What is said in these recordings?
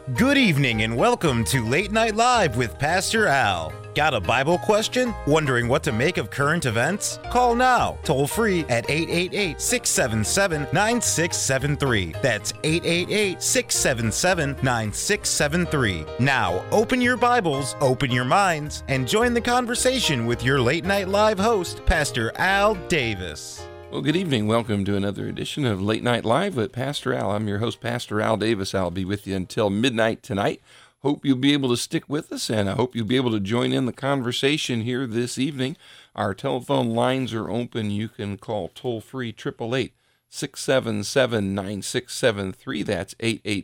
Good evening and welcome to Late Night Live with Pastor Al. Got a Bible question? Wondering what to make of current events? Call now, toll free at 888-677-9673. That's 888-677-9673. Now, open your Bibles, open your minds, and join the conversation with your Late Night Live host, Pastor Al Davis. Well, good evening. Welcome to another edition of Late Night Live with Pastor Al. I'm your host, Pastor Al Davis. I'll be with you until midnight tonight. Hope you'll be able to stick with us, and I hope you'll be able to join in the conversation here this evening. Our telephone lines are open. You can call toll-free 888-677-9673. That's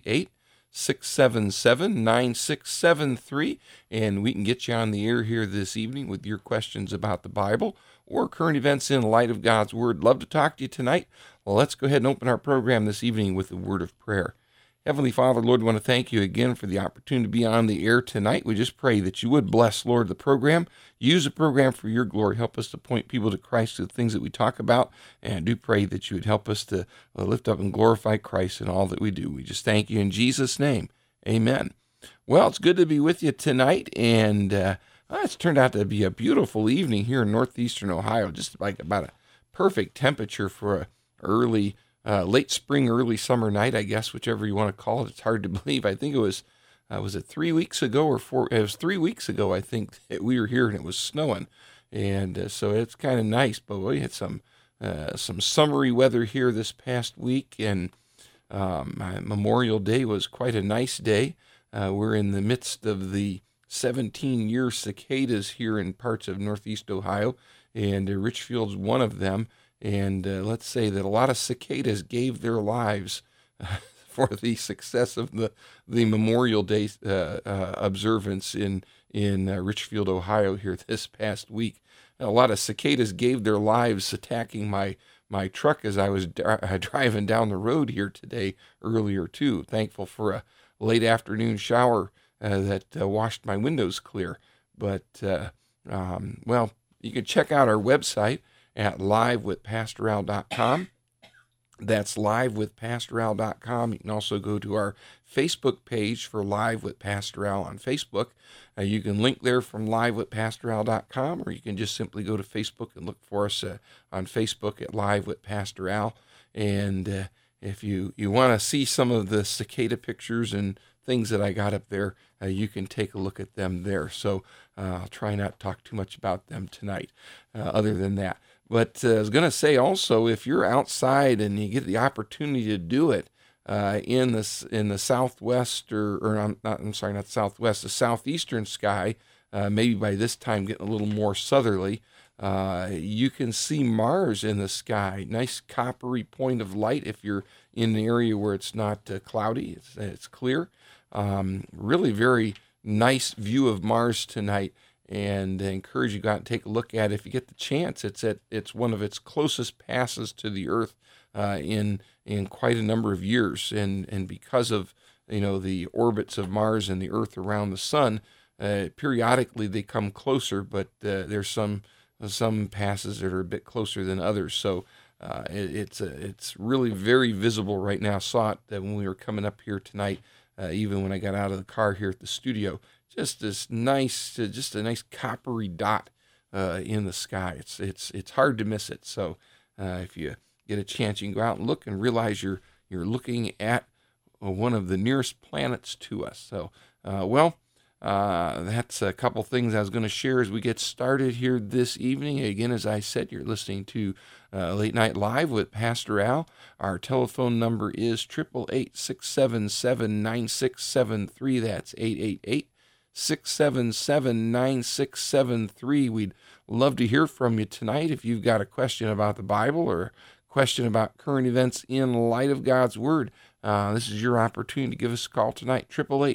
888-677-9673, and we can get you on the air here this evening with your questions about the Bible or current events in light of God's Word. Love to talk to you tonight. Well, let's go ahead and open our program this evening with a word of prayer. Heavenly Father, Lord, we want to thank you again for the opportunity to be on the air tonight. We just pray that you would bless, Lord, the program. Use the program for your glory. Help us to point people to Christ, to the things that we talk about. And I do pray that you would help us to lift up and glorify Christ in all that we do. We just thank you in Jesus' name. Amen. Well, it's good to be with you tonight. And it's turned out to be a beautiful evening here in northeastern Ohio. Just like about a perfect temperature for a late spring, early summer night, I guess, whichever you want to call it. It's hard to believe. I think it was it 3 weeks ago or 4? It was 3 weeks ago, I think, that we were here and it was snowing. And so it's kind of nice, but we had some summery weather here this past week, and Memorial Day was quite a nice day. We're in the midst of the 17-year cicadas here in parts of northeast Ohio, and Richfield's one of them. And let's say that a lot of cicadas gave their lives for the success of the Memorial Day observance in Richfield, Ohio here this past week. A lot of cicadas gave their lives attacking my truck as I was driving down the road here today earlier too. Thankful for a late afternoon shower that washed my windows clear. But, well, you can check out our website at livewithpastoral.com. That's livewithpastoral.com. You can also go to our Facebook page for Live with Pastor Al on Facebook. You can link there from livewithpastoral.com, or you can just simply go to Facebook and look for us on Facebook at Live with Pastor Al. And if you want to see some of the cicada pictures and things that I got up there, you can take a look at them there. So I'll try not to talk too much about them tonight other than that. But I was going to say also, if you're outside and you get the opportunity to do it in the southwest, the southeastern sky, maybe by this time getting a little more southerly, you can see Mars in the sky. Nice coppery point of light if you're in an area where it's not cloudy, it's clear. Really very nice view of Mars tonight, and I encourage you to go out and take a look at it if you get the chance. It's one of its closest passes to the Earth in quite a number of years, and because of the orbits of Mars and the Earth around the Sun, periodically they come closer, but there's some passes that are a bit closer than others. So it's really very visible right now. Saw it when we were coming up here tonight. Even when I got out of the car here at the studio, just a nice coppery dot in the sky. It's hard to miss it. So if you get a chance, you can go out and look and realize you're looking at one of the nearest planets to us. So that's a couple things I was going to share as we get started here this evening. Again, as I said, you're listening to Late Night Live with Pastor Al. Our telephone number is 888-677-9673. That's 888-677-9673. We'd love to hear from you tonight. If you've got a question about the Bible or a question about current events in light of God's Word, this is your opportunity to give us a call tonight,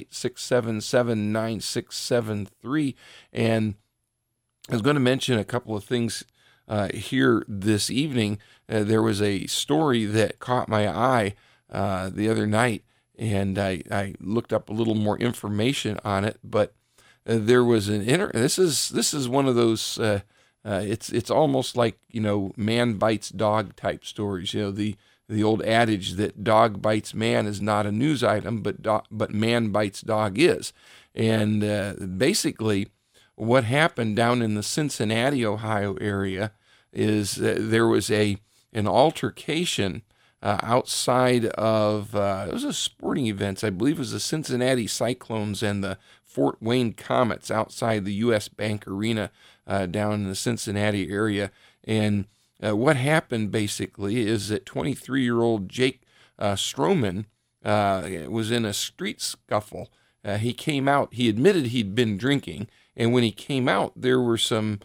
888-677-9673. And I was going to mention a couple of things here this evening. There was a story that caught my eye the other night, and I looked up a little more information on it. But there was this is one of those. It's almost like man bites dog type stories. The the old adage that dog bites man is not a news item, but man bites dog is. And basically, what happened down in the Cincinnati, Ohio area is there was an altercation outside of, it was a sporting event. I believe it was the Cincinnati Cyclones and the Fort Wayne Comets outside the U.S. Bank Arena down in the Cincinnati area. And what happened basically is that 23-year-old Jake Stroman was in a street scuffle. He came out, he admitted he'd been drinking, and when he came out, there were some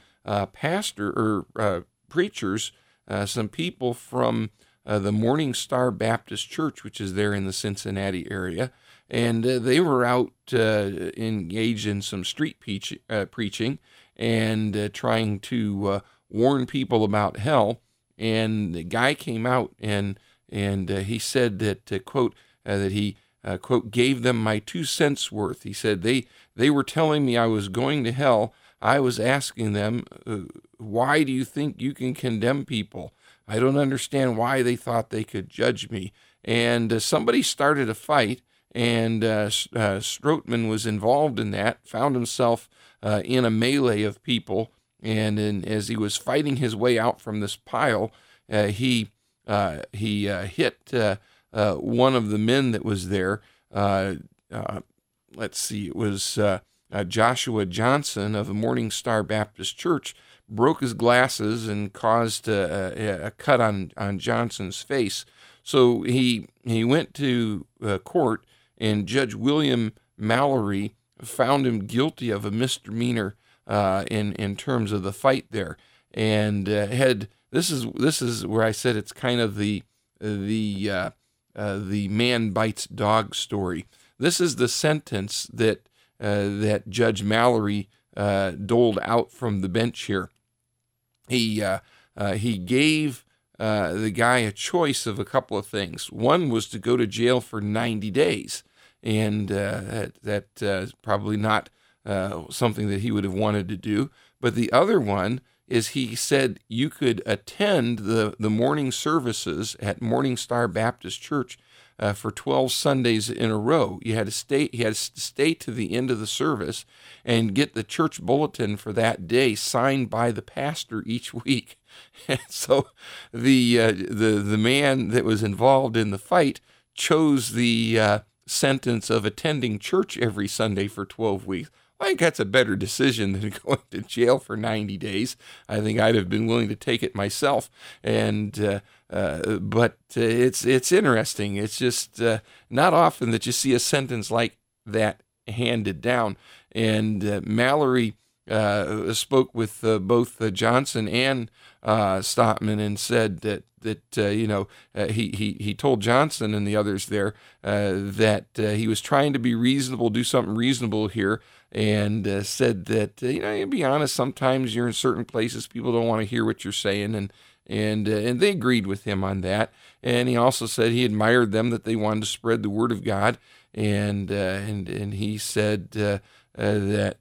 preachers, some people from the Morning Star Baptist Church, which is there in the Cincinnati area, and they were out engaged in some street preaching and trying to warn people about hell. And the guy came out and he said that, quote, that he, quote, gave them my 2 cents worth. He said they were telling me I was going to hell. I was asking them, why do you think you can condemn people? I don't understand why they thought they could judge me. And somebody started a fight, and Stroman was involved in that, found himself in a melee of people. And as he was fighting his way out from this pile, he hit one of the men that was there. Let's see, it was Joshua Johnson of the Morning Star Baptist Church, broke his glasses and caused a cut on Johnson's face. So he went to court, and Judge William Mallory found him guilty of a misdemeanor in terms of the fight there, and this is where I said it's kind of the man bites dog story. This is the sentence that Judge Mallory doled out from the bench here. He gave the guy a choice of a couple of things. One was to go to jail for 90 days, and that's probably not something that he would have wanted to do. But the other one is he said you could attend the morning services at Morning Star Baptist Church for 12 Sundays in a row. He had to stay to the end of the service and get the church bulletin for that day signed by the pastor each week. And so the man that was involved in the fight chose the sentence of attending church every Sunday for 12 weeks. I think that's a better decision than going to jail for 90 days. I think I'd have been willing to take it myself. And but it's interesting. It's just not often that you see a sentence like that handed down. And Mallory spoke with both Johnson and Stottman and said that he told Johnson and the others there that he was trying to be reasonable, do something reasonable here, and said that you be honest, sometimes you're in certain places, people don't want to hear what you're saying, and they agreed with him on that. And he also said he admired them, that they wanted to spread the word of God, and he said that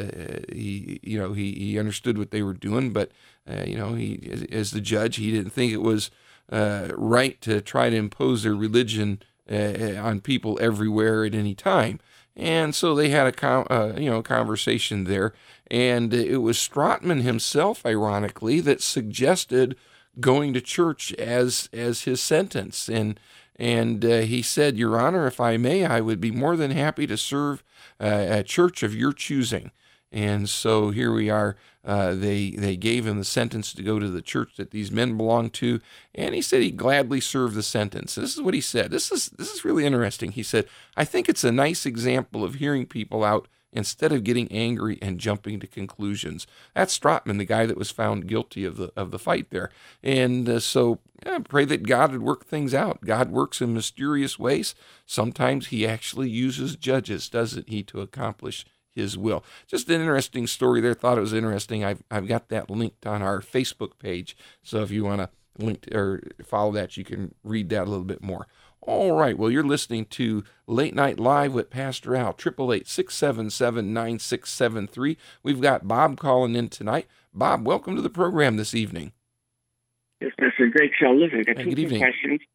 he understood what they were doing, but he, as the judge, he didn't think it was right to try to impose their religion on people everywhere at any time. And so they had a conversation there, and it was Stroman himself, ironically, that suggested going to church as his sentence. And he said, "Your Honor, if I may, I would be more than happy to serve a church of your choosing." And so here we are. They gave him the sentence to go to the church that these men belonged to, and he said he'd gladly serve the sentence. This is what he said. This is really interesting. He said, "I think it's a nice example of hearing people out instead of getting angry and jumping to conclusions." That's Stroman, the guy that was found guilty of the fight there. And so I pray that God would work things out. God works in mysterious ways. Sometimes he actually uses judges, doesn't he, to accomplish his will. Just an interesting story there. Thought it was interesting. I've got that linked on our Facebook page. So if you want to link or follow that, you can read that a little bit more. All right. Well, you're listening to Late Night Live with Pastor Al, 888-677-9673. We've got Bob calling in tonight. Bob, welcome to the program this evening. Yes, Pastor. Great show. Listen, I got two good evening. questions.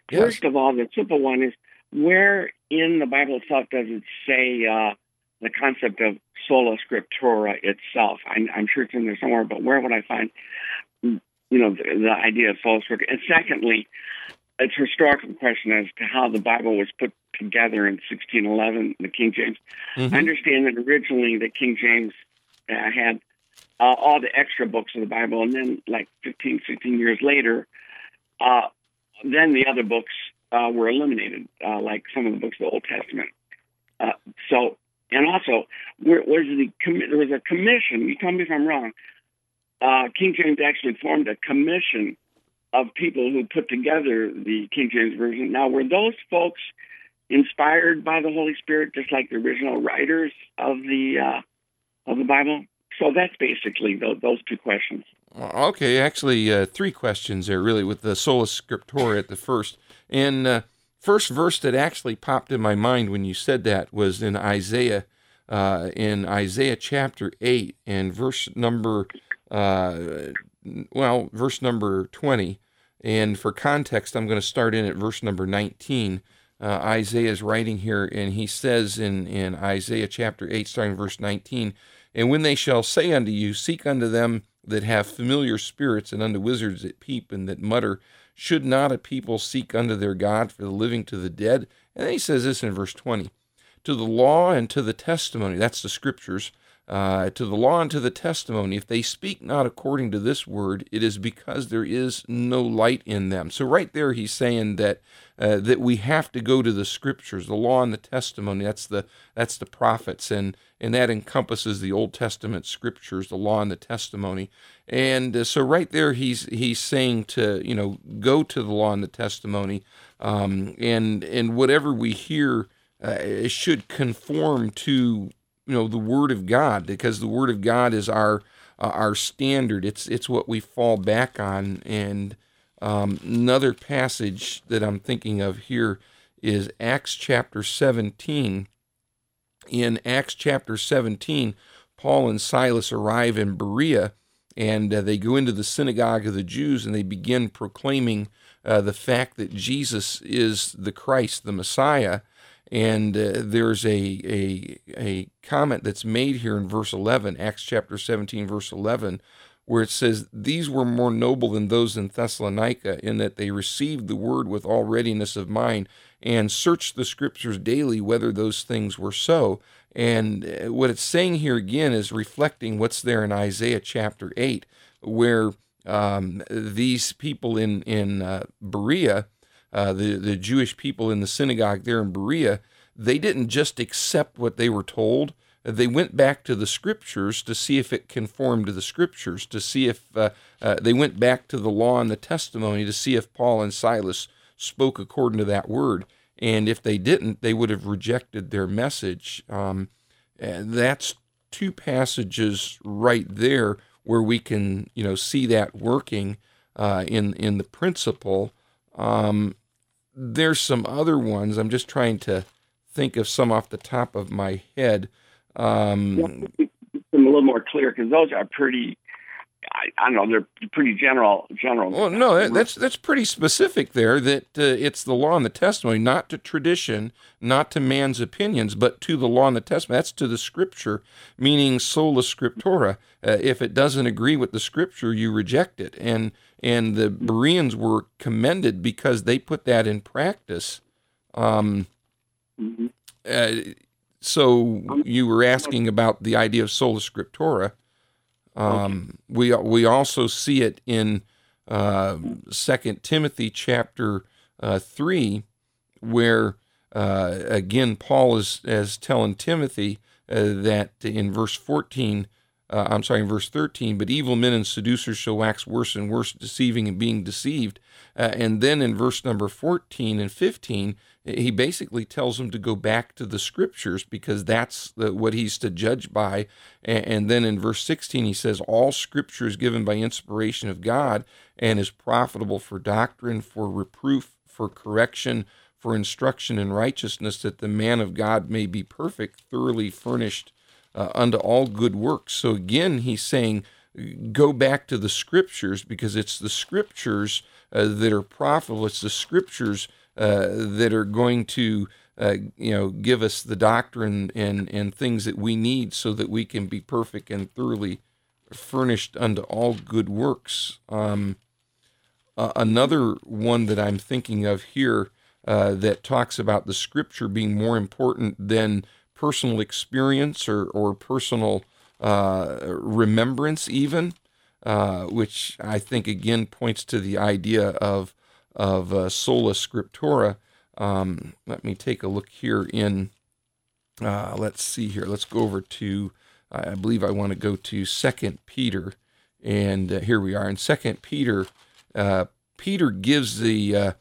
Yes. First of all, the simple one is, where in the Bible itself does it say the concept of sola scriptura itself? I'm sure it's in there somewhere, but where would I find, the idea of sola scriptura? And secondly, it's a historical question as to how the Bible was put together in 1611, the King James. Mm-hmm. I understand that originally the King James had all the extra books of the Bible, and then like 15, 16 years later, then the other books were eliminated, like some of the books of the Old Testament. And also, there was a commission. You tell me if I'm wrong. King James actually formed a commission of people who put together the King James Version. Now, were those folks inspired by the Holy Spirit, just like the original writers of the Bible? So that's basically those two questions. Okay, actually, three questions there, really, with the sola scriptura at the first. And first verse that actually popped in my mind when you said that was in Isaiah chapter 8, and verse number 20. And for context, I'm going to start in at verse number 19. Isaiah is writing here, and he says in Isaiah chapter 8, starting verse 19, "And when they shall say unto you, seek unto them that have familiar spirits, and unto wizards that peep and that mutter, should not a people seek unto their God for the living to the dead?" And then he says this in verse 20, "To the law and to the testimony," that's the scriptures, "to the law and to the testimony, if they speak not according to this word, it is because there is no light in them." So right there he's saying that we have to go to the scriptures, the law and the testimony. That's the prophets, and that encompasses the Old Testament scriptures, the law and the testimony. And so right there he's saying to go to the law and the testimony, and whatever we hear should conform to the Word of God, because the Word of God is our standard. It's what we fall back on. And another passage that I'm thinking of here is Acts chapter 17. In Acts chapter 17, Paul and Silas arrive in Berea, and they go into the synagogue of the Jews, and they begin proclaiming the fact that Jesus is the Christ, the Messiah. And there's a comment that's made here in verse 11, Acts chapter 17, verse 11, where it says, "These were more noble than those in Thessalonica, in that they received the word with all readiness of mind, and searched the scriptures daily whether those things were so." And what it's saying here again is reflecting what's there in Isaiah chapter 8, where these people in Berea, the Jewish people in the synagogue there in Berea, they didn't just accept what they were told. They went back to the scriptures to see if it conformed to the scriptures, to see if they went back to the law and the testimony to see if Paul and Silas spoke according to that word. And if they didn't, they would have rejected their message. And that's two passages right there where we can see that working in the principle. There's some other ones. I'm just trying to think of some off the top of my head. I'm a little more clear, because those are pretty, I don't know, they're pretty general. Well, no, that's pretty specific there, that it's the law and the testimony, not to tradition, not to man's opinions, but to the law and the testimony. That's to the scripture, meaning sola scriptura. If it doesn't agree with the scripture, you reject it. And the Bereans were commended because they put that in practice. So you were asking about the idea of sola scriptura. We also see it in 2 Timothy chapter 3, where again Paul is telling Timothy that in verse 13, "But evil men and seducers shall wax worse and worse, deceiving and being deceived." And then in verse number 14 and 15, he basically tells them to go back to the scriptures, because that's what he's to judge by. And then in verse 16, he says, "All scripture is given by inspiration of God and is profitable for doctrine, for reproof, for correction, for instruction in righteousness, that the man of God may be perfect, thoroughly furnished unto all good works." So again, he's saying, go back to the scriptures, because it's the scriptures that are profitable. It's the scriptures that are going to give us the doctrine and things that we need so that we can be perfect and thoroughly furnished unto all good works. Another one that I'm thinking of here that talks about the Scripture being more important than personal experience or personal remembrance even, which I think again points to the idea of sola scriptura. Let me take a look here in, let's see here. Let's go over to, I believe I want to go to 2 Peter. And here we are in 2 Peter. Peter gives the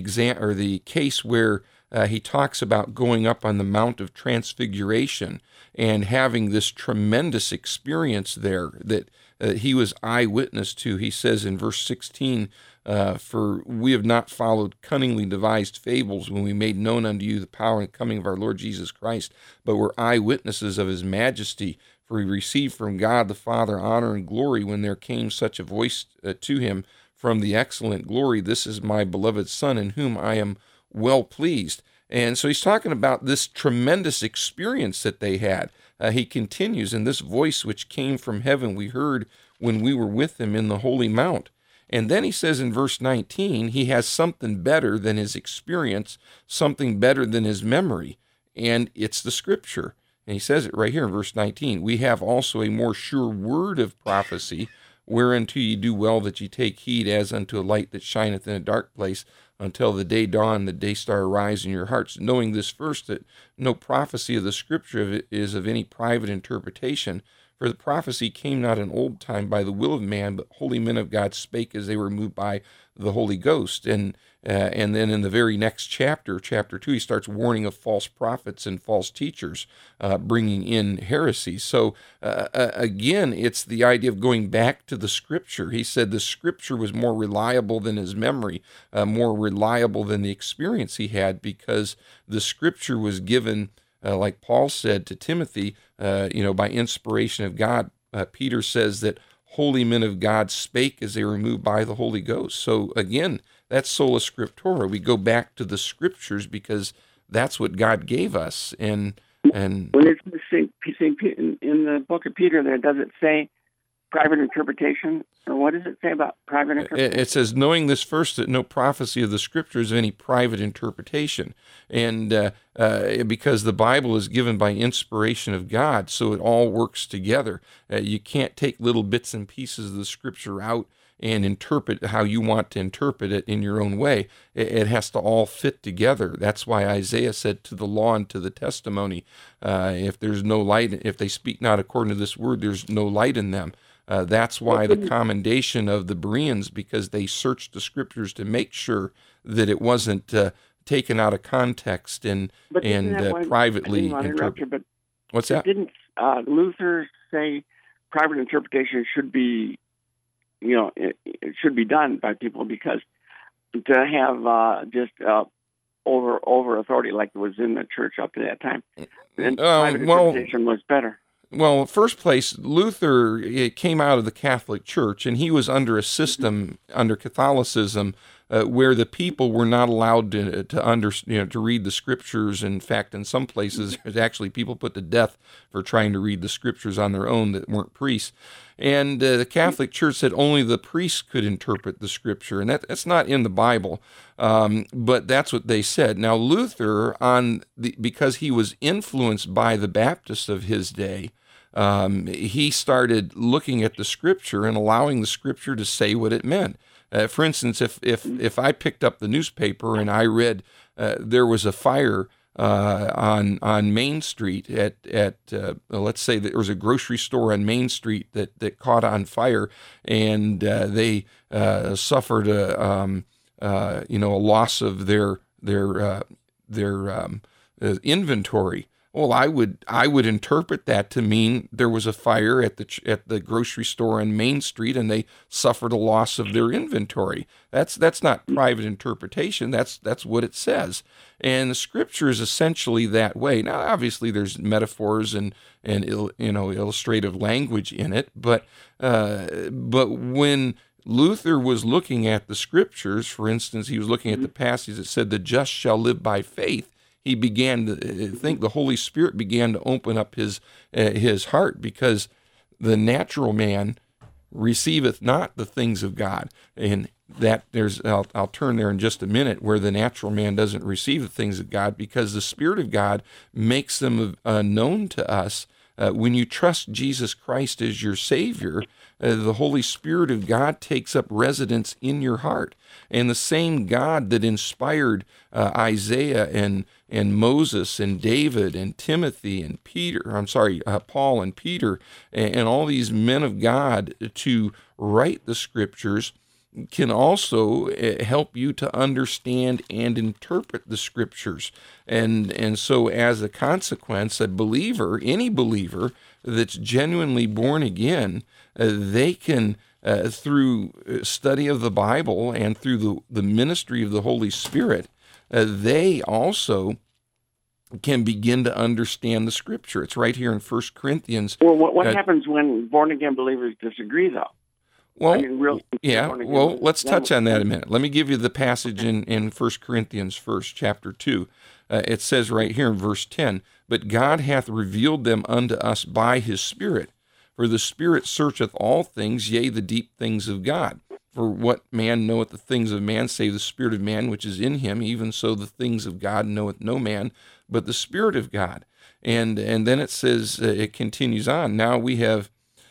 the case where he talks about going up on the Mount of Transfiguration and having this tremendous experience there that he was eyewitness to. He says in verse 16, for we have not followed cunningly devised fables when we made known unto you the power and coming of our Lord Jesus Christ, but were eyewitnesses of his majesty. For we received from God the Father honor and glory when there came such a voice to him from the excellent glory, this is my beloved Son in whom I am well pleased. And so he's talking about this tremendous experience that they had. He continues, in this voice which came from heaven we heard when we were with him in the holy mount. And then he says in verse 19, he has something better than his experience, something better than his memory, and it's the Scripture. And he says it right here in verse 19, we have also a more sure word of prophecy, whereunto ye do well that ye take heed as unto a light that shineth in a dark place, until the day dawn, the day star arise in your hearts, knowing this first, that no prophecy of the Scripture is of any private interpretation. For the prophecy came not in old time by the will of man, but holy men of God spake as they were moved by the Holy Ghost. And then in the very next chapter, chapter 2, he starts warning of false prophets and false teachers bringing in heresies. So again, it's the idea of going back to the Scripture. He said the Scripture was more reliable than his memory, more reliable than the experience he had, because the Scripture was given, like Paul said to Timothy, by inspiration of God. Peter says that holy men of God spake as they were moved by the Holy Ghost. So again, that's sola scriptura. We go back to the Scriptures because that's what God gave us. And when it's in the book of Peter, there does it say private interpretation, or what does it say about private interpretation? It says, knowing this first, that no prophecy of the Scriptures of any private interpretation. And because the Bible is given by inspiration of God, so it all works together. You can't take little bits and pieces of the Scripture out and interpret how you want to interpret it in your own way. It has to all fit together. That's why Isaiah said, to the law and to the testimony, if there's no light, if they speak not according to this word, there's no light in them. That's why the commendation of the Bereans, because they searched the Scriptures to make sure that it wasn't taken out of context and privately interpreted. What's that? Didn't Luther say private interpretation should be, it should be done by people, because to have just over authority like it was in the church up to that time, and private interpretation was better. Well, first place, Luther came out of the Catholic Church, and he was under a system, under Catholicism, where the people were not allowed to read the Scriptures. In fact, in some places, there's actually people put to death for trying to read the Scriptures on their own that weren't priests. And the Catholic Church said only the priests could interpret the Scripture, and that's not in the Bible, but that's what they said. Now, Luther, because he was influenced by the Baptists of his day, he started looking at the Scripture and allowing the Scripture to say what it meant. For instance, if I picked up the newspaper and I read there was a fire on Main Street at let's say there was a grocery store on Main Street that caught on fire, and they suffered a loss of their inventory. Well, I would interpret that to mean there was a fire at the grocery store on Main Street, and they suffered a loss of their inventory. That's not private interpretation. That's what it says. And the Scripture is essentially that way. Now, obviously, there's metaphors and illustrative language in it, but when Luther was looking at the scriptures. For instance, he was looking at the passage that said, the just shall live by faith. He began to think, the Holy Spirit began to open up his heart, because the natural man receiveth not the things of God. And that I'll turn there in just a minute, where the natural man doesn't receive the things of God, because the Spirit of God makes them known to us. When you trust Jesus Christ as your Savior, the Holy Spirit of God takes up residence in your heart. And the same God that inspired Isaiah and Moses and David and Timothy and Paul and Peter and all these men of God to write the scriptures can also help you to understand and interpret the scriptures. And so as a consequence, any believer that's genuinely born again, they can, through study of the Bible and through the ministry of the Holy Spirit, they also can begin to understand the scripture. It's right here in 1 Corinthians. Well, what happens when born-again believers disagree, though? Well, let's touch on that a minute. Let me give you the passage in 1 Corinthians first, chapter 2. It says right here in verse 10, but God hath revealed them unto us by his Spirit. For the Spirit searcheth all things, yea, the deep things of God. For what man knoweth the things of man, save the Spirit of man which is in him? Even so the things of God knoweth no man, but the Spirit of God. And then it says, it continues on. Now we have,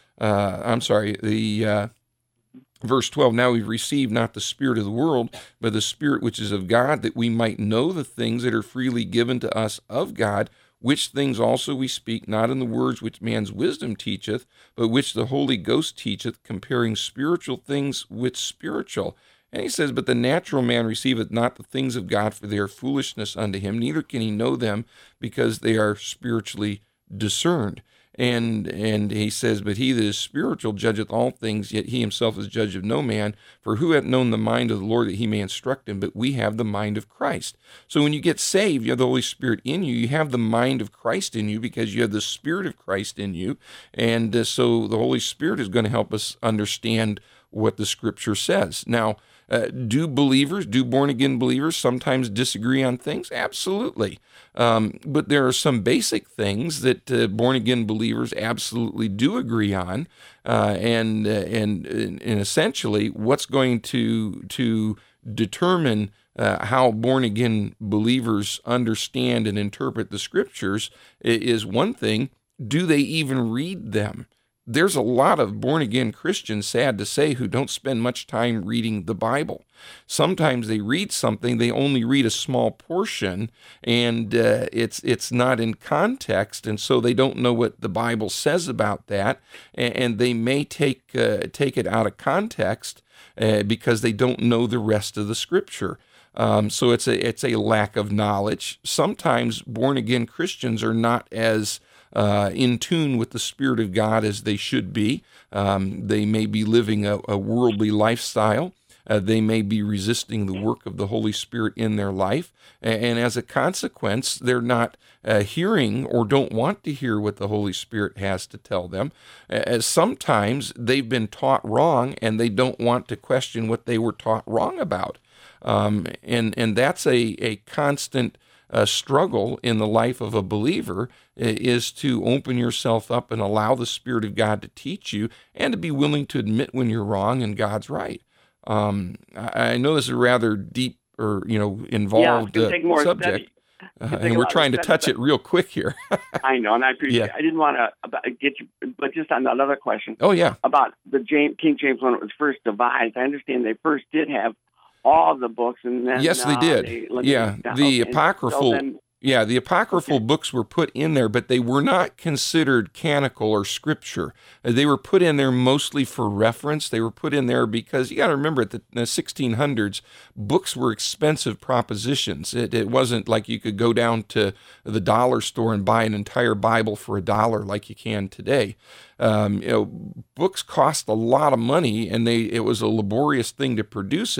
verse 12, now we receive not the spirit of the world, but the Spirit which is of God, that we might know the things that are freely given to us of God, which things also we speak, not in the words which man's wisdom teacheth, but which the Holy Ghost teacheth, comparing spiritual things with spiritual. And he says, but the natural man receiveth not the things of God, for they are foolishness unto him, neither can he know them, because they are spiritually discerned. And he says, but he that is spiritual judgeth all things, yet he himself is judge of no man. For who hath known the mind of the Lord, that he may instruct him? But we have the mind of Christ. So when you get saved, you have the Holy Spirit in you. You have the mind of Christ in you, because you have the Spirit of Christ in you. And so the Holy Spirit is going to help us understand what the Scripture says. Now, do born-again believers sometimes disagree on things? Absolutely. But there are some basic things that born-again believers absolutely do agree on, and essentially what's going to determine how born-again believers understand and interpret the Scriptures is, one thing, do they even read them? There's a lot of born-again Christians, sad to say, who don't spend much time reading the Bible. Sometimes they read something, they only read a small portion, and it's not in context, and so they don't know what the Bible says about that, and they may take it out of context because they don't know the rest of the Scripture. So it's a lack of knowledge. Sometimes born-again Christians are not as in tune with the Spirit of God as they should be. They may be living a worldly lifestyle. They may be resisting the work of the Holy Spirit in their life. And as a consequence, they're not hearing or don't want to hear what the Holy Spirit has to tell them. As sometimes they've been taught wrong and they don't want to question what they were taught wrong about. And that's a constant struggle in the life of a believer, is to open yourself up and allow the Spirit of God to teach you, and to be willing to admit when you're wrong and God's right. I know this is a rather deep or involved subject, and we're trying to touch it real quick here. I know, and I appreciate it. I didn't want to get you, but just on another question. Oh, yeah. About the King James when it was first devised. I understand they first did have all the books, and then yes, they did. The apocryphal. The apocryphal books were put in there, but they were not considered canonical or scripture. They were put in there mostly for reference. They were put in there because you got to remember, at the 1600s, books were expensive propositions. It wasn't like you could go down to the dollar store and buy an entire Bible for $1 like you can today. Books cost a lot of money, and it was a laborious thing to produce it.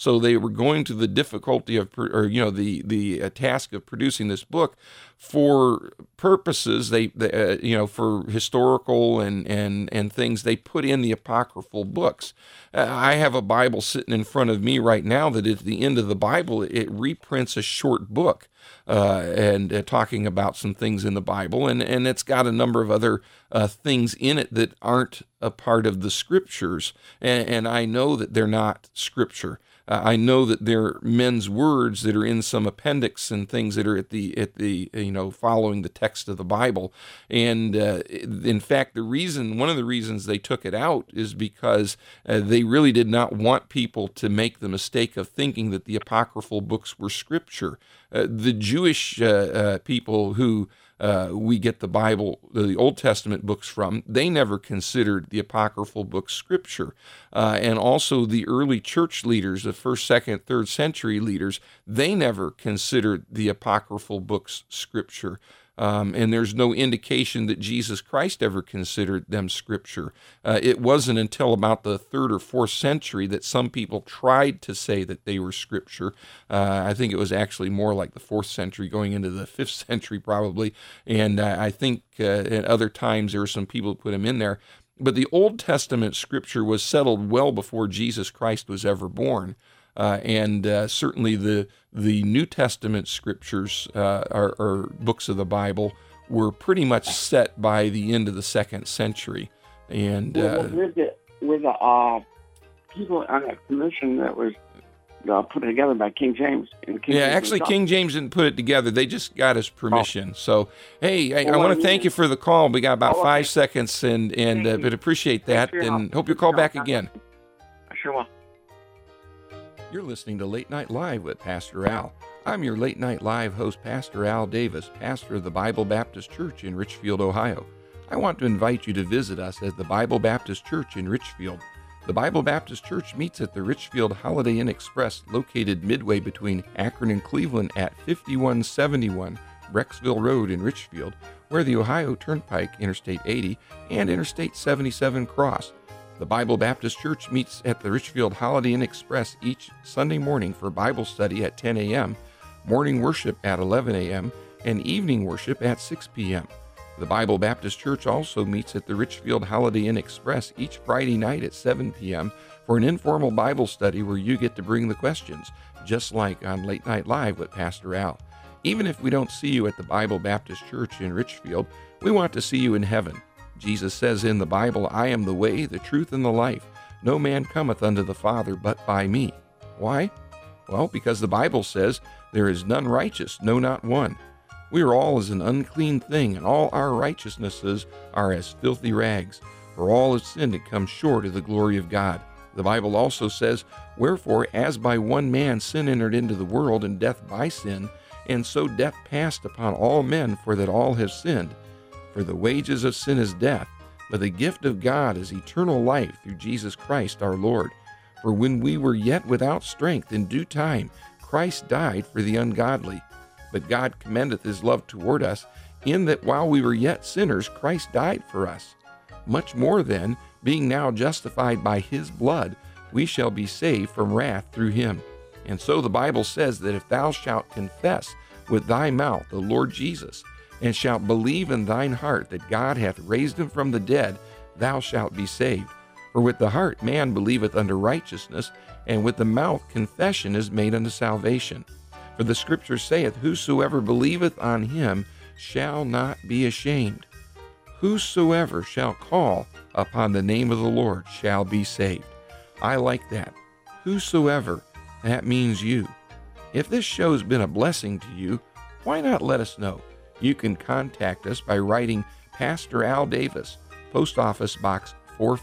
So they were going to the difficulty of, the task of producing this book for purposes for historical and things. They put in the apocryphal books. I have a Bible sitting in front of me right now that at the end of the Bible, it reprints a short book and talking about some things in the Bible, and it's got a number of other things in it that aren't a part of the scriptures, and I know that they're not scripture. I know that they're men's words that are in some appendix and things that are at the following the text of the Bible. And in fact, one of the reasons they took it out is because they really did not want people to make the mistake of thinking that the apocryphal books were scripture. The Jewish people who we get the Bible, the Old Testament books from, they never considered the apocryphal books scripture. And also the early church leaders, the first, second, third century leaders, they never considered the apocryphal books scripture. And there's no indication that Jesus Christ ever considered them scripture. It wasn't until about the 3rd or 4th century that some people tried to say that they were scripture. I think it was actually more like the 4th century going into the 5th century probably. And I think at other times there were some people who put them in there. But the Old Testament scripture was settled well before Jesus Christ was ever born. And certainly the New Testament scriptures or books of the Bible were pretty much set by the end of the 2nd century. And with the people on that commission that was put together by King James. King James didn't put it together. They just got his permission. Oh. So, hey, I want to thank you for the call. We got about 5 seconds, but appreciate that, and hope you call back again. I sure will. You're listening to Late Night Live with Pastor Al. I'm your Late Night Live host, Pastor Al Davis, pastor of the Bible Baptist Church in Richfield, Ohio. I want to invite you to visit us at the Bible Baptist Church in Richfield. The Bible Baptist Church meets at the Richfield Holiday Inn Express, located midway between Akron and Cleveland at 5171 Brecksville Road in Richfield, where the Ohio Turnpike, Interstate 80, and Interstate 77 cross. The Bible Baptist Church meets at the Richfield Holiday Inn Express each Sunday morning for Bible study at 10 a.m., morning worship at 11 a.m., and evening worship at 6 p.m. The Bible Baptist Church also meets at the Richfield Holiday Inn Express each Friday night at 7 p.m. for an informal Bible study where you get to bring the questions, just like on Late Night Live with Pastor Al. Even if we don't see you at the Bible Baptist Church in Richfield, we want to see you in heaven. Jesus says in the Bible, "I am the way, the truth, and the life. No man cometh unto the Father but by me." Why? Well, because the Bible says, "There is none righteous, no, not one." We are all as an unclean thing, and all our righteousnesses are as filthy rags. For all have sinned and come short of the glory of God. The Bible also says, "Wherefore, as by one man sin entered into the world, and death by sin, and so death passed upon all men, for that all have sinned. For the wages of sin is death, but the gift of God is eternal life through Jesus Christ our Lord. For when we were yet without strength, in due time Christ died for the ungodly. But God commendeth his love toward us, in that while we were yet sinners, Christ died for us. Much more then, being now justified by his blood, we shall be saved from wrath through him. And so the Bible says that if thou shalt confess with thy mouth the Lord Jesus, and shalt believe in thine heart that God hath raised him from the dead, thou shalt be saved. For with the heart man believeth unto righteousness, and with the mouth confession is made unto salvation. For the Scripture saith, Whosoever believeth on him shall not be ashamed. Whosoever shall call upon the name of the Lord shall be saved. I like that. Whosoever, that means you. If this show's been a blessing to you, why not let us know? You can contact us by writing Pastor Al Davis, Post Office Box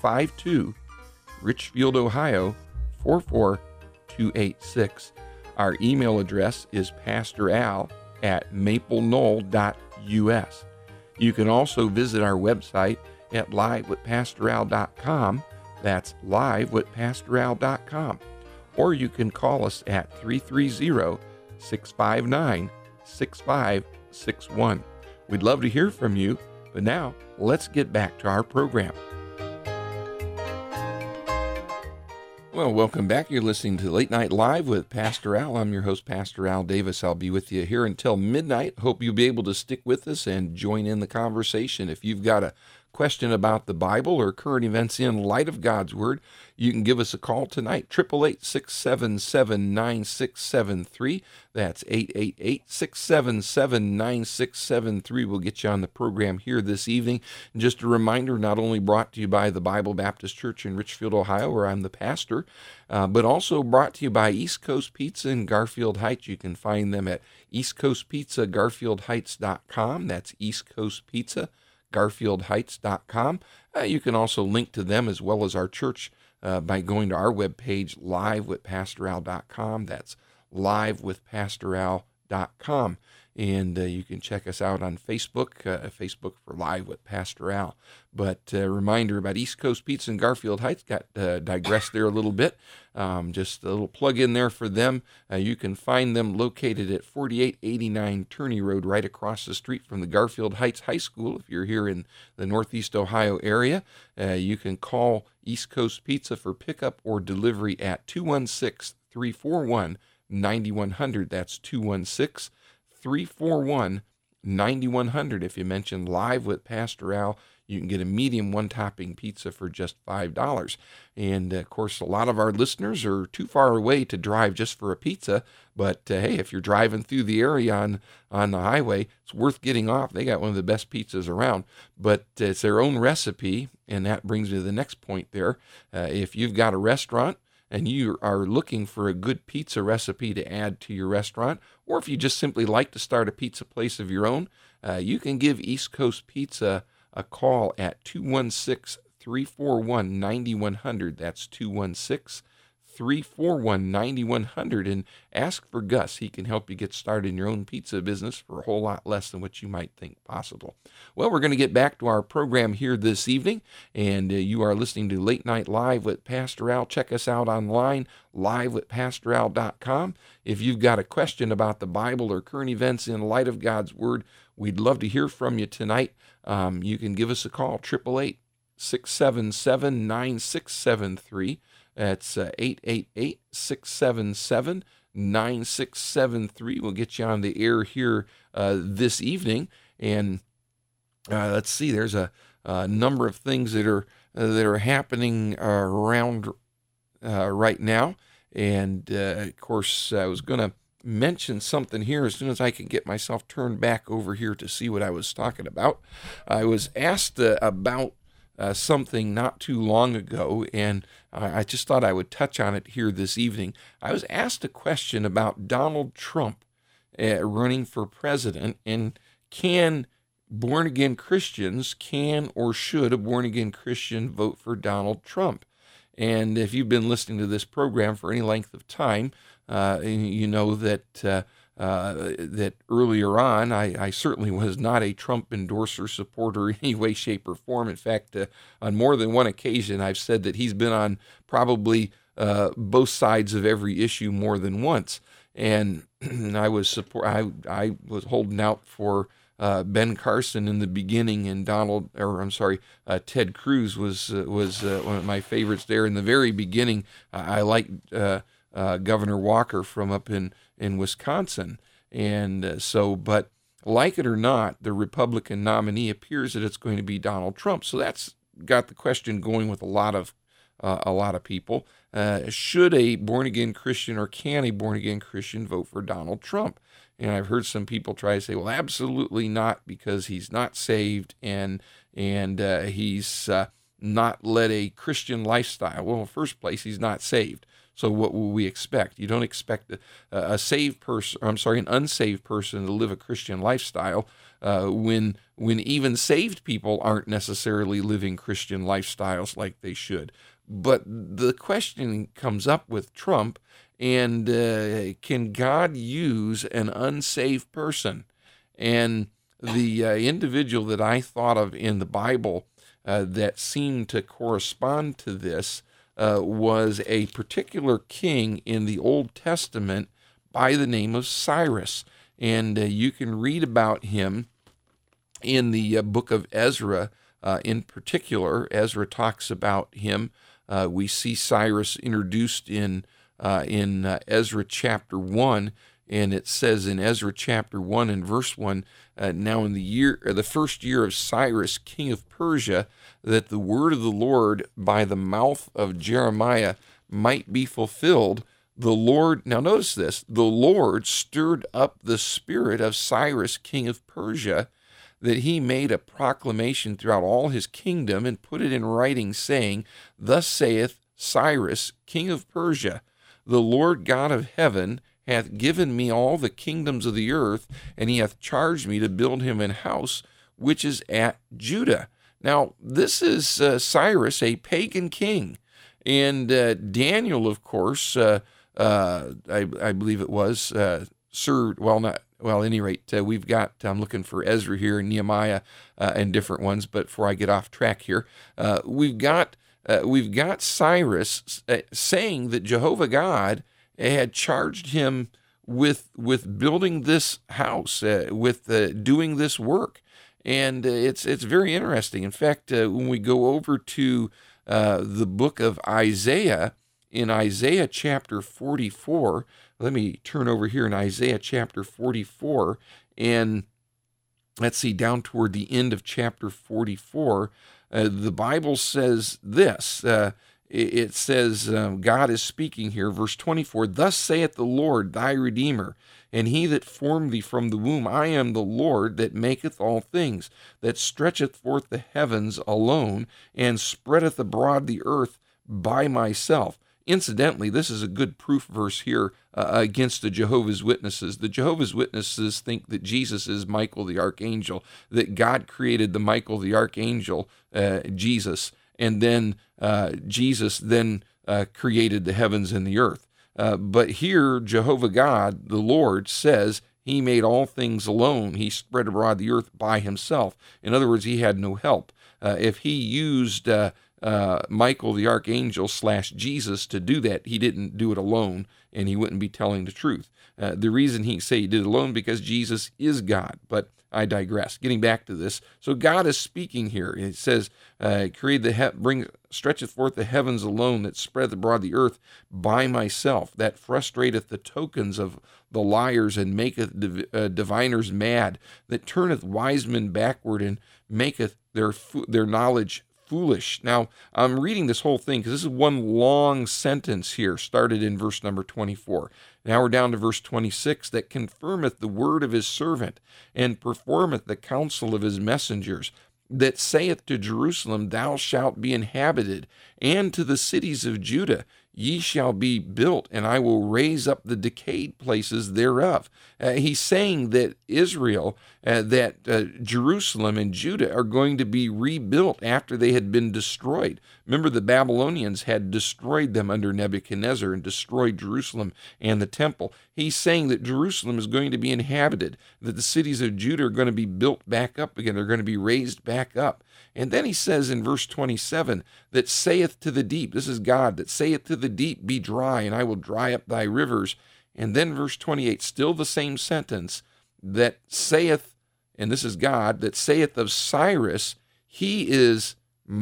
452, Richfield, Ohio 44286. Our email address is pastoral@mapleknoll.us. You can also visit our website at livewithpastoral.com. That's livewithpastoral.com. Or you can call us at 330-659-6561. We'd love to hear from you, but now let's get back to our program. Well, welcome back. You're listening to Late Night Live with Pastor Al. I'm your host, Pastor Al Davis. I'll be with you here until midnight. Hope you'll be able to stick with us and join in the conversation. If you've got a question about the Bible or current events in light of God's Word, you can give us a call tonight, 888-677-9673. That's 888-677-9673. We'll get you on the program here this evening. And just a reminder, not only brought to you by the Bible Baptist Church in Richfield, Ohio, where I'm the pastor, but also brought to you by East Coast Pizza in Garfield Heights. You can find them at East Coast Pizza, GarfieldHeights.com. That's East Coast Pizza, GarfieldHeights.com. You can also link to them as well as our church by going to our webpage, livewithpastoral.com. That's livewithpastoral.com. And you can check us out on Facebook, Facebook for Live with Pastor Al. But a reminder about East Coast Pizza in Garfield Heights, got digressed there a little bit. Just a little plug in there for them. You can find them located at 4889 Turney Road, right across the street from the Garfield Heights High School. If you're here in the Northeast Ohio area, you can call East Coast Pizza for pickup or delivery at 216-341-9100. That's 216-341-9100. If you mention Live with Pastor Al, you can get a medium one-topping pizza for just $5. And, of course, a lot of our listeners are too far away to drive just for a pizza. But, hey, if you're driving through the area on the highway, it's worth getting off. They got one of the best pizzas around. But it's their own recipe, and that brings me to the next point there. If you've got a restaurant and you are looking for a good pizza recipe to add to your restaurant, or if you just simply like to start a pizza place of your own, you can give East Coast Pizza a call at 216-341-9100. That's 216-341-9100, and ask for Gus. He can help you get started in your own pizza business for a whole lot less than what you might think possible. Well, we're going to get back to our program here this evening, and you are listening to Late Night Live with Pastor Al. Check us out online, livewithpastoral.com. If you've got a question about the Bible or current events in light of God's Word, we'd love to hear from you tonight. You can give us a call, 888-677-9673. That's 888-677-9673. We'll get you on the air here this evening. And let's see, there's a number of things that are happening around right now. And, of course, I was going to mention something here as soon as I can get myself turned back over here to see what I was talking about. I was asked about something not too long ago, and I just thought I would touch on it here this evening. I was asked a question about Donald Trump running for president, and can born-again Christians, can or should a born-again Christian vote for Donald Trump? And if you've been listening to this program for any length of time, you know that that earlier on, I certainly was not a Trump endorser, supporter in any way, shape, or form. In fact, on more than one occasion, I've said that he's been on probably both sides of every issue more than once. And I was holding out for Ben Carson in the beginning, and Ted Cruz was one of my favorites there in the very beginning. I liked Governor Walker from up in Wisconsin. And but like it or not, the Republican nominee appears that it's going to be Donald Trump. So that's got the question going with a lot of people. Should a born-again Christian, or can a born-again Christian vote for Donald Trump? And I've heard some people try to say, well, absolutely not, because he's not saved and he's not led a Christian lifestyle. Well, in the first place, he's not saved. So what will we expect? You don't expect an unsaved person to live a Christian lifestyle when even saved people aren't necessarily living Christian lifestyles like they should. But the question comes up with Trump, and can God use an unsaved person? And the individual that I thought of in the Bible that seemed to correspond to this was a particular king in the Old Testament by the name of Cyrus. And you can read about him in the book of Ezra in particular. Ezra talks about him We see Cyrus introduced in Ezra chapter 1, and it says in Ezra chapter 1 and verse 1, now in the first year of Cyrus, king of Persia, that the word of the Lord by the mouth of Jeremiah might be fulfilled, the Lord, now notice this, the Lord stirred up the spirit of Cyrus, king of Persia, that he made a proclamation throughout all his kingdom and put it in writing, saying, Thus saith Cyrus, king of Persia, the Lord God of heaven hath given me all the kingdoms of the earth, and he hath charged me to build him an house which is at Judah. Now, this is Cyrus, a pagan king. And Daniel, of course, I believe it was, served, at any rate, we've got, I'm looking for Ezra here and Nehemiah and different ones, but before I get off track here, we've got Cyrus saying that Jehovah God had charged him with building this house, with doing this work. And it's very interesting. In fact, when we go over to the book of Isaiah, in Isaiah chapter 44, let me turn over here in Isaiah chapter 44, and let's see, down toward the end of chapter 44, the Bible says this. It says, God is speaking here, verse 24, Thus saith the Lord, thy Redeemer, and he that formed thee from the womb. I am the Lord that maketh all things, that stretcheth forth the heavens alone, and spreadeth abroad the earth by myself. Incidentally, this is a good proof verse here against the Jehovah's Witnesses. The Jehovah's Witnesses think that Jesus is Michael the Archangel, that God created the Michael the Archangel, Jesus, and then Jesus then created the heavens and the earth. But here, Jehovah God, the Lord, says he made all things alone. He spread abroad the earth by himself. In other words, he had no help. If he used Michael the Archangel / Jesus to do that, he didn't do it alone, and he wouldn't be telling the truth. The reason he say he did it alone, because Jesus is God. But I digress. Getting back to this, so God is speaking here. It says, stretcheth forth the heavens alone, that spreadeth abroad the earth by myself, that frustrateth the tokens of the liars, and maketh diviners mad, that turneth wise men backward, and maketh their knowledge foolish. Now, I'm reading this whole thing because this is one long sentence here, started in verse number 24. Now we're down to verse 26, that confirmeth the word of his servant, and performeth the counsel of his messengers, that saith to Jerusalem, Thou shalt be inhabited, and to the cities of Judah, Ye shall be built, and I will raise up the decayed places thereof. He's saying that Israel, that Jerusalem and Judah are going to be rebuilt after they had been destroyed. Remember, the Babylonians had destroyed them under Nebuchadnezzar and destroyed Jerusalem and the temple. He's saying that Jerusalem is going to be inhabited, that the cities of Judah are going to be built back up again. They're going to be raised back up. And then he says in verse 27, that saith to the deep, this is God, that saith to the deep, Be dry, and I will dry up thy rivers. And then verse 28, still the same sentence, that saith, and this is God, that saith of Cyrus, He is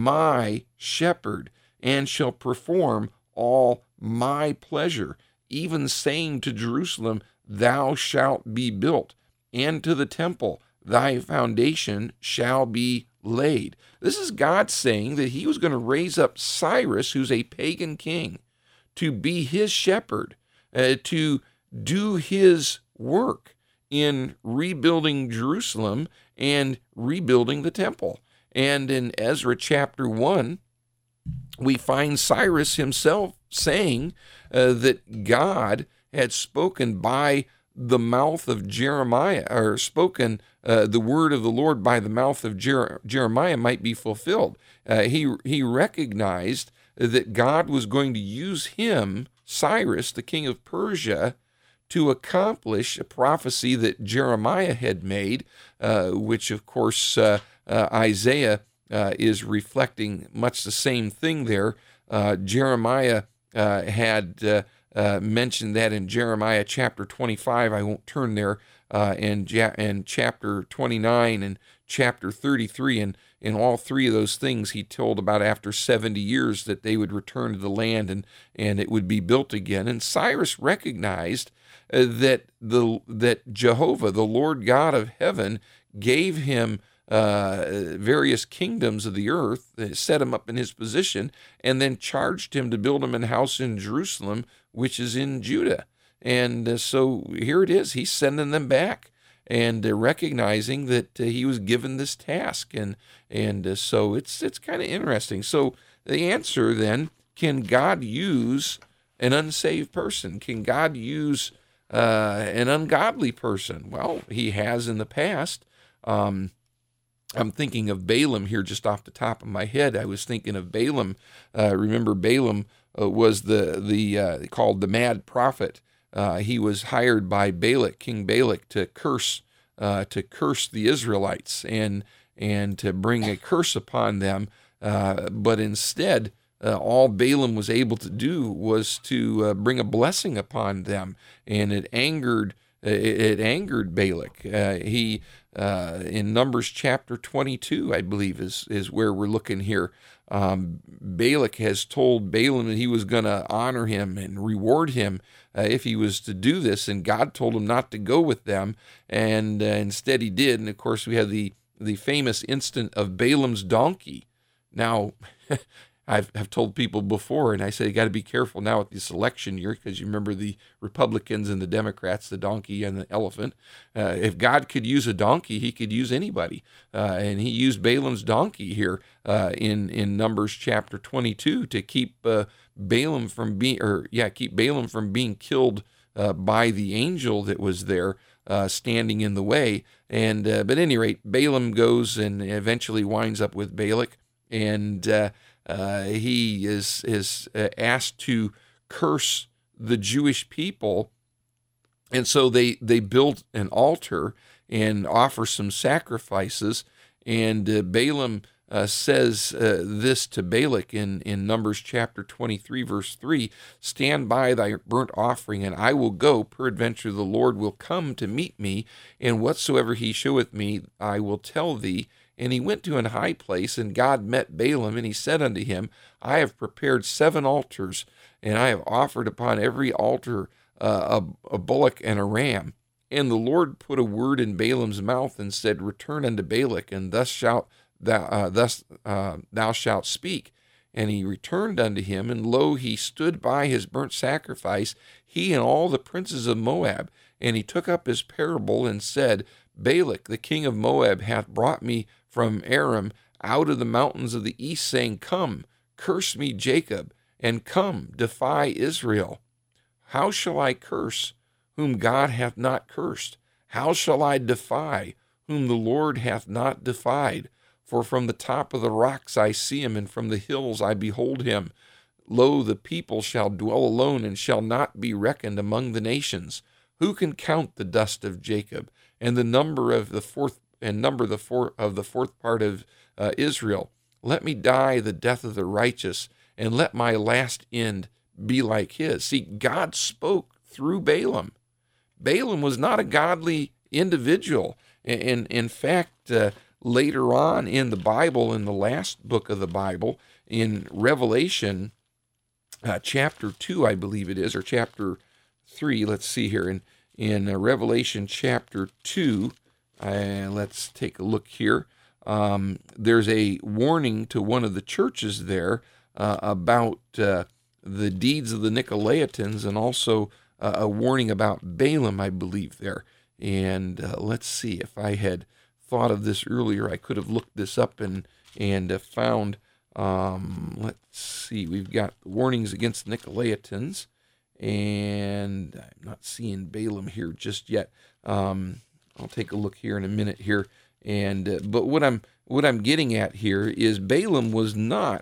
my shepherd, and shall perform all my pleasure, even saying to Jerusalem, Thou shalt be built, and to the temple, thy foundation shall be laid. This is God saying that he was going to raise up Cyrus, who's a pagan king, to be his shepherd, to do his work in rebuilding Jerusalem and rebuilding the temple. And in Ezra chapter 1, we find Cyrus himself saying that God had spoken by the mouth of Jeremiah, or spoken the word of the Lord by the mouth of Jeremiah might be fulfilled. He recognized that God was going to use him, Cyrus, the king of Persia, to accomplish a prophecy that Jeremiah had made, which of course Isaiah is reflecting much the same thing there. Jeremiah had mentioned that in Jeremiah chapter 25. I won't turn there, and chapter 29 and chapter 33. And in all three of those things, he told about after 70 years that they would return to the land and it would be built again. And Cyrus recognized that Jehovah, the Lord God of heaven, gave him various kingdoms of the earth, set him up in his position, and then charged him to build him a house in Jerusalem, which is in Judah. And so here it is. He's sending them back and recognizing that he was given this task. And so it's kind of interesting. So the answer then, can God use an unsaved person? Can God use an ungodly person? Well, he has in the past. I'm thinking of Balaam here just off the top of my head. I was thinking of Balaam. Remember, Balaam was called the mad prophet. He was hired by Balak, King Balak, to curse the Israelites and to bring a curse upon them. But instead, all Balaam was able to do was to bring a blessing upon them, and it angered Balak. He in Numbers chapter 22, I believe, is where we're looking here. Balak has told Balaam that he was going to honor him and reward him if he was to do this, and God told him not to go with them, and instead he did. And of course, we have the famous incident of Balaam's donkey. Now, I've told people before, and I say you got to be careful now with this election year, because you remember the Republicans and the Democrats, the donkey and the elephant. If God could use a donkey, he could use anybody. And he used Balaam's donkey here in Numbers chapter 22 to keep Balaam from being killed by the angel that was there standing in the way. And but at any rate, Balaam goes and eventually winds up with Balak, and he is asked to curse the Jewish people, and so they build an altar and offer some sacrifices, and Balaam says this to Balak in Numbers chapter 23, verse 3, "Stand by thy burnt offering, and I will go, peradventure the Lord will come to meet me, and whatsoever he showeth me I will tell thee." And he went to an high place, and God met Balaam, and he said unto him, "I have prepared 7 altars, and I have offered upon every altar a bullock and a ram." And the Lord put a word in Balaam's mouth, and said, "Return unto Balak, and thus thou shalt speak." And he returned unto him, and lo, he stood by his burnt sacrifice, he and all the princes of Moab. And he took up his parable, and said, "Balak, the king of Moab, hath brought me from Aram out of the mountains of the east, saying, Come, curse me Jacob, and come, defy Israel. How shall I curse whom God hath not cursed? How shall I defy whom the Lord hath not defied? For from the top of the rocks I see him, and from the hills I behold him. Lo, the people shall dwell alone, and shall not be reckoned among the nations. Who can count the dust of Jacob, and the number of the fourth part of Israel? Let me die the death of the righteous, and let my last end be like his." See, God spoke through Balaam. Balaam was not a godly individual. And in fact, later on in the Bible, in the last book of the Bible, in Revelation chapter 2, I believe it is, or chapter 3, let's see here, in Revelation chapter 2, let's take a look here. There's a warning to one of the churches there about the deeds of the Nicolaitans, and also a warning about Balaam, I believe, there. And let's see, if I had thought of this earlier, I could have looked this up and found, let's see, we've got warnings against the Nicolaitans, and I'm not seeing Balaam here just yet. I'll take a look here in a minute here, but what I'm getting at here is Balaam was not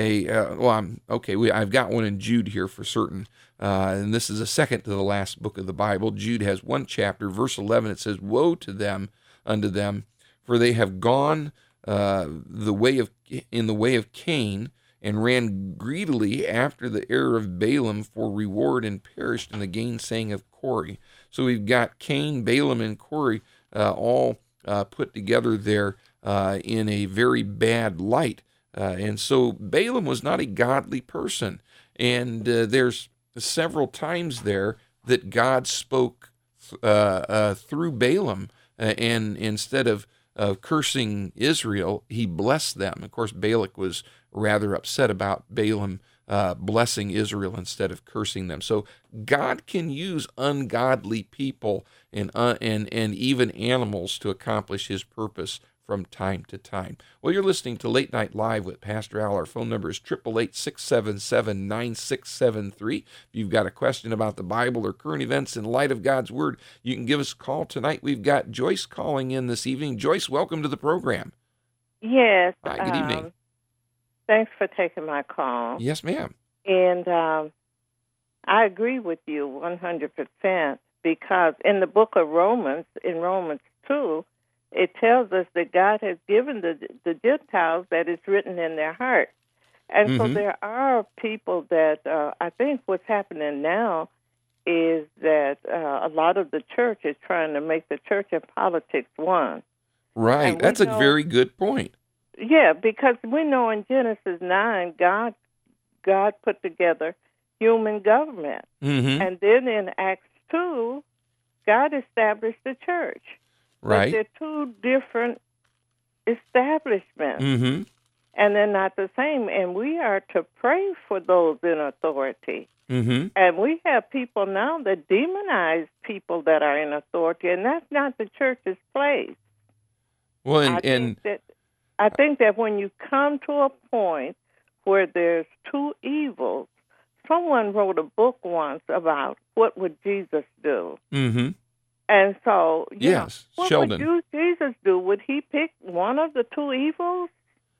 I've got one in Jude here for certain, and this is the second to the last book of the Bible. Jude has one chapter, verse 11. It says, "Woe to them, unto them, for they have gone in the way of Cain, and ran greedily after the error of Balaam for reward, and perished in the gainsaying of Corey." So we've got Cain, Balaam, and Corey all put together there in a very bad light. And so Balaam was not a godly person. And there's several times there that God spoke through Balaam, and instead of cursing Israel, he blessed them. Of course, Balak was rather upset about Balaam blessing Israel instead of cursing them. So God can use ungodly people and even animals to accomplish his purpose from time to time. Well, you're listening to Late Night Live with Pastor Al. Our phone number is 888-677-9673. If you've got a question about the Bible or current events in light of God's Word, you can give us a call tonight. We've got Joyce calling in this evening. Joyce, welcome to the program. Yes. Hi, good evening. Thanks for taking my call. Yes, ma'am. And I agree with you 100% because in the book of Romans, in Romans 2, it tells us that God has given the Gentiles that it's written in their heart. And so there are people that I think what's happening now is that a lot of the church is trying to make the church and politics one. Right. That's a very good point. Yeah, because we know in Genesis 9, God put together human government. And then in Acts 2, God established the church. Right. But they're two different establishments. And they're not the same. And we are to pray for those in authority. And we have people now that demonize people that are in authority, and that's not the church's place. Well, I think that when you come to a point where there's two evils, someone wrote a book once about what would Jesus do. And so, yes, what Sheldon. would Jesus do? Would he pick one of the two evils?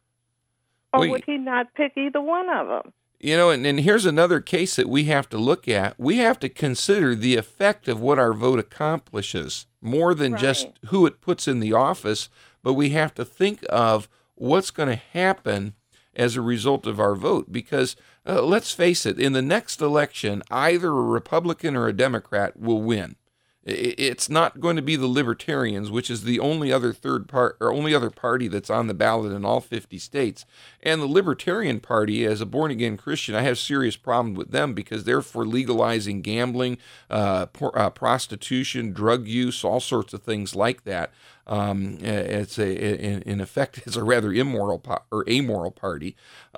Or would he not pick either one of them? You know, and here's another case that we have to look at. We have to consider the effect of what our vote accomplishes, more than just who it puts in the office, but we have to think of what's going to happen as a result of our vote. Because let's face it, in the next election, either a Republican or a Democrat will win. It's not going to be the Libertarians, which is the only other party that's on the ballot in all 50 states. And the Libertarian Party, as a born-again Christian, I have serious problems with them because they're for legalizing gambling, prostitution, drug use, all sorts of things like that. In effect, it's a rather immoral or amoral party.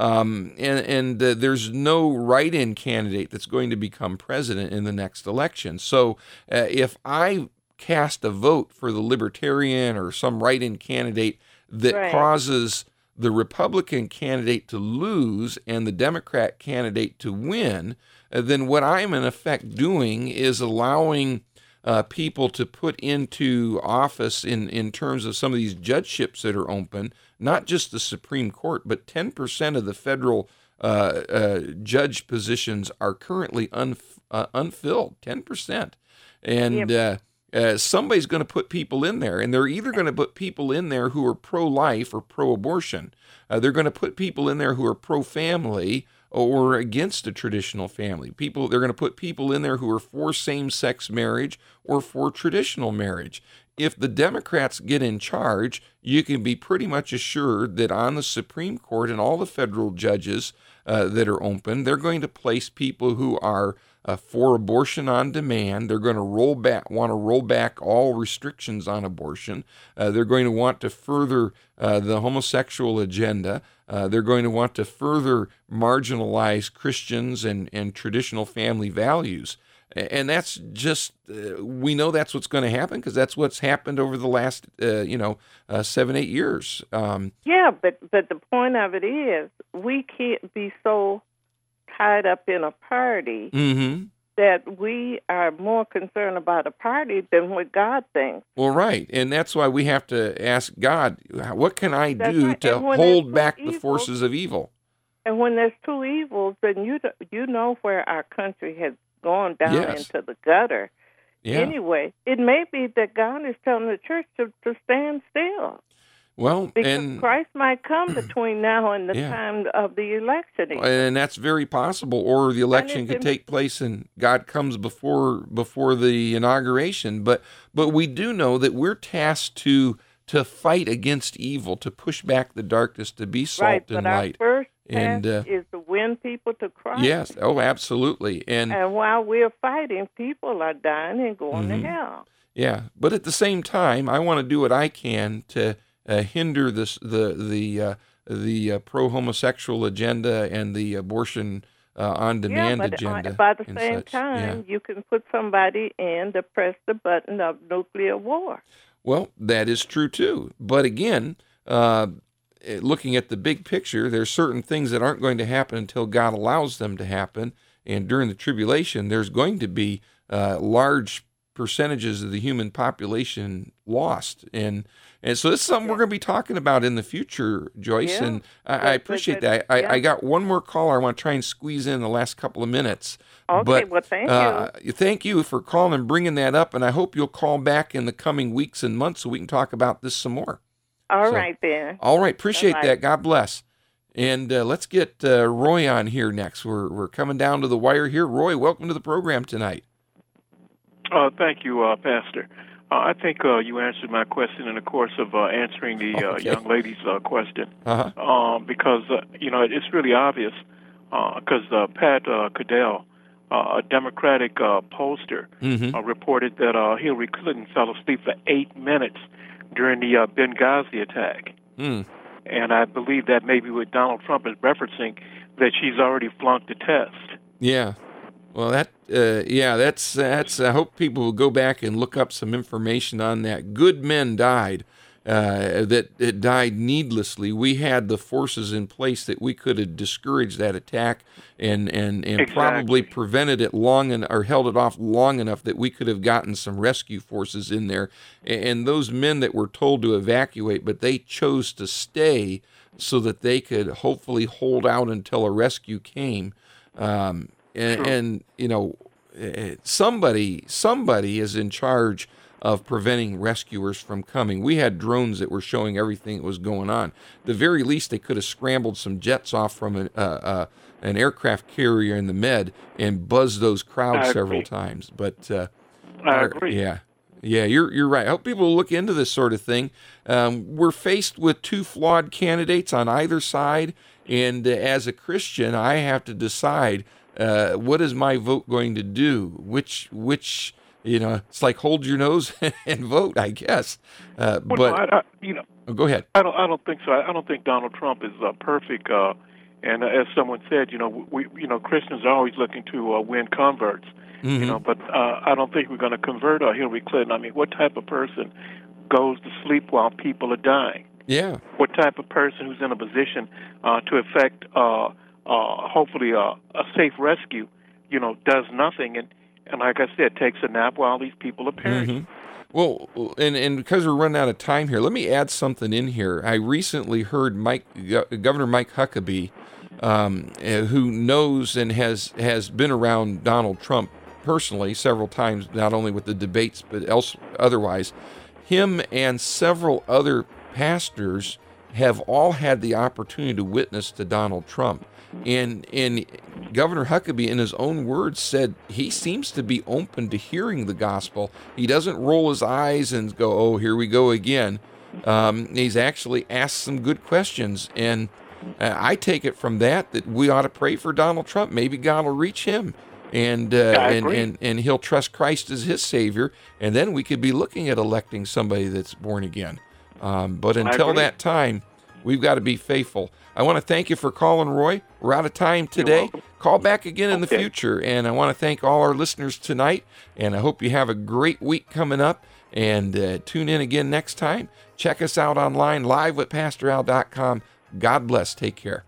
And there's no write-in candidate that's going to become president in the next election. So if I cast a vote for the Libertarian or some write-in candidate that causes the Republican candidate to lose and the Democrat candidate to win, then what I'm in effect doing is allowing people to put into office in terms of some of these judgeships that are open, not just the Supreme Court, but 10% of the federal judge positions are currently unfilled, 10%. And somebody's going to put people in there, and they're either going to put people in there who are pro-life or pro-abortion. They're going to put people in there who are pro-family or against a traditional family. They're going to put people in there who are for same-sex marriage or for traditional marriage. If the Democrats get in charge, you can be pretty much assured that on the Supreme Court and all the federal judges that are open, they're going to place people who are for abortion on demand. They're going to want to roll back all restrictions on abortion. They're going to want to further the homosexual agenda. They're going to want to further marginalize Christians and traditional family values. And that's just, we know that's what's going to happen because that's what's happened over the last, 7-8 years. Yeah, but the point of it is we can't be so tied up in a party that we are more concerned about a party than what God thinks. Well, right. And that's why we have to ask God, what can I do to hold back the forces of evil? And when there's two evils, then you know where our country has gone down into the gutter. Yeah. Anyway, it may be that God is telling the church to stand still. Well, because Christ might come between now and the time of the election. And that's very possible. Or the election could take place and God comes before the inauguration. But we do know that we're tasked to fight against evil, to push back the darkness, to be salt and light. Our first task is to win people to Christ. Yes. Oh, absolutely. And while we're fighting, people are dying and going to hell. Yeah, but at the same time, I want to do what I can to hinder the pro-homosexual agenda and the abortion on-demand agenda. By the same time, you can put somebody in to press the button of nuclear war. Well, that is true too. But again, looking at the big picture, there's certain things that aren't going to happen until God allows them to happen. And during the tribulation, there's going to be large percentages of the human population lost. And so this is something we're going to be talking about in the future, Joyce, and I appreciate that. I got one more caller I want to try and squeeze in the last couple of minutes. Okay, well, thank you. Thank you for calling and bringing that up, and I hope you'll call back in the coming weeks and months so we can talk about this some more. All right, then. All right, appreciate that. God bless. And let's get Roy on here next. We're coming down to the wire here. Roy, welcome to the program tonight. Thank you, Pastor. I think you answered my question in the course of answering the young lady's question, because it's really obvious. Because Pat Caddell, a Democratic pollster, reported that Hillary Clinton fell asleep for 8 minutes during the Benghazi attack, and I believe that maybe what Donald Trump is referencing, that she's already flunked the test. Yeah. Well, that's. I hope people will go back and look up some information on that. Good men died, that it died needlessly. We had the forces in place that we could have discouraged that attack and Exactly. probably prevented it or held it off long enough that we could have gotten some rescue forces in there. And those men that were told to evacuate, but they chose to stay so that they could hopefully hold out until a rescue came. And somebody is in charge of preventing rescuers from coming. We had drones that were showing everything that was going on. At the very least, they could have scrambled some jets off from an aircraft carrier in the Med and buzzed those crowds several times. But I agree. Yeah, you're right. I hope people will look into this sort of thing. We're faced with two flawed candidates on either side, and as a Christian, I have to decide. What is my vote going to do? Which it's like hold your nose and vote, I guess. Go ahead. I don't think so. I don't think Donald Trump is perfect. And as someone said, we Christians are always looking to win converts. But I don't think we're going to convert Hillary Clinton. I mean, what type of person goes to sleep while people are dying? Yeah. What type of person who's in a position to effect hopefully a safe rescue, does nothing and like I said, takes a nap while these people are perishing. Well, and because we're running out of time here, let me add something in here. I recently heard Governor Mike Huckabee, who knows and has been around Donald Trump personally several times, not only with the debates but otherwise. Him and several other pastors have all had the opportunity to witness to Donald Trump. And Governor Huckabee, in his own words, said he seems to be open to hearing the gospel. He doesn't roll his eyes and go, oh, here we go again. He's actually asked some good questions. And I take it from that we ought to pray for Donald Trump. Maybe God will reach him. And he'll trust Christ as his Savior. And then we could be looking at electing somebody that's born again. But until that time, we've got to be faithful. I want to thank you for calling, Roy. We're out of time today. Call back again in the future. And I want to thank all our listeners tonight. And I hope you have a great week coming up. And tune in again next time. Check us out online, livewithpastoral.com. God bless. Take care.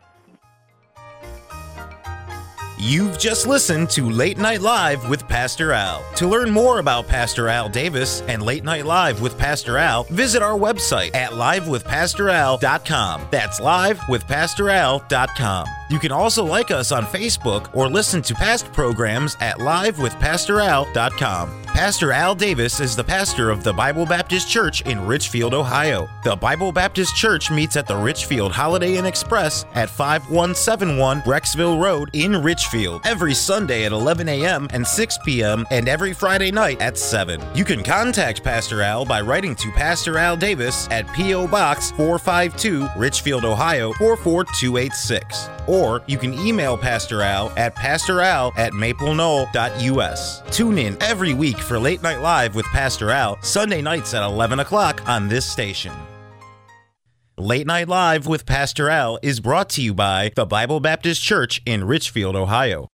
You've just listened to Late Night Live with Pastor Al. To learn more about Pastor Al Davis and Late Night Live with Pastor Al, visit our website at livewithpastoral.com. That's livewithpastoral.com. You can also like us on Facebook or listen to past programs at livewithpastoral.com. Pastor Al Davis is the pastor of the Bible Baptist Church in Richfield, Ohio. The Bible Baptist Church meets at the Richfield Holiday Inn Express at 5171 Brecksville Road in Richfield every Sunday at 11 a.m. and 6 p.m. and every Friday night at 7. You can contact Pastor Al by writing to Pastor Al Davis at P.O. Box 452, Richfield, Ohio 44286. Or you can email Pastor Al at pastoral@maplenoknoll.us. Tune in every week for Late Night Live with Pastor Al, Sunday nights at 11 o'clock on this station. Late Night Live with Pastor Al is brought to you by the Bible Baptist Church in Richfield, Ohio.